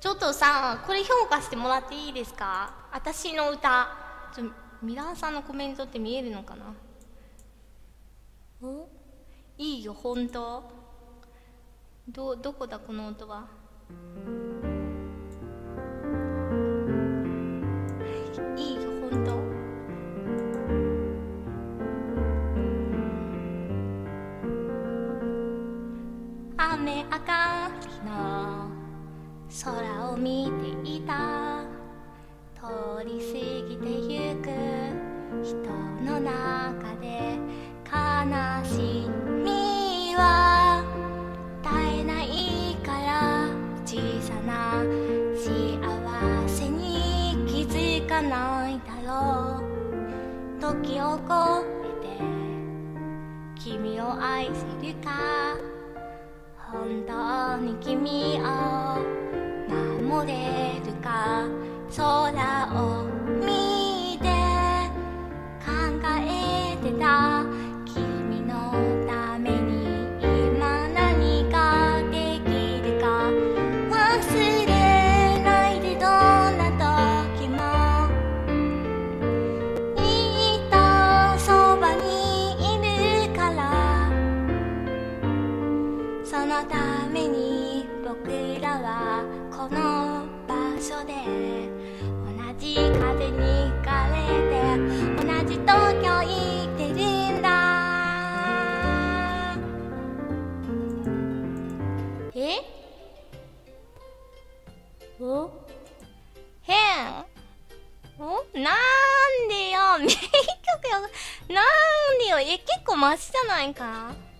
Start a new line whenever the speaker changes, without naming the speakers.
ちょっとさ、これ評価してもらっていいですか？私の歌。ミラーさんのコメントって見えるのかな？お、いいよ、ほんと。どこだこの音は。いいよ、ほんと。雨上がりの空を見ていた。通り過ぎてゆく人の中で、悲しみは絶えないから、小さな幸せに気づかないだろう。時を越えて君を愛せるか、本当に君を守れるか。空を見て考えてた。君のために今何ができるか。忘れないで、どんな時もいっとそばにいるから。そのために僕らはこの場所で同じ風に吹かれて、同じ東京行ってるんだ。え？お？変？なんでよ、名曲よ。なんでよ。結構マシじゃないか。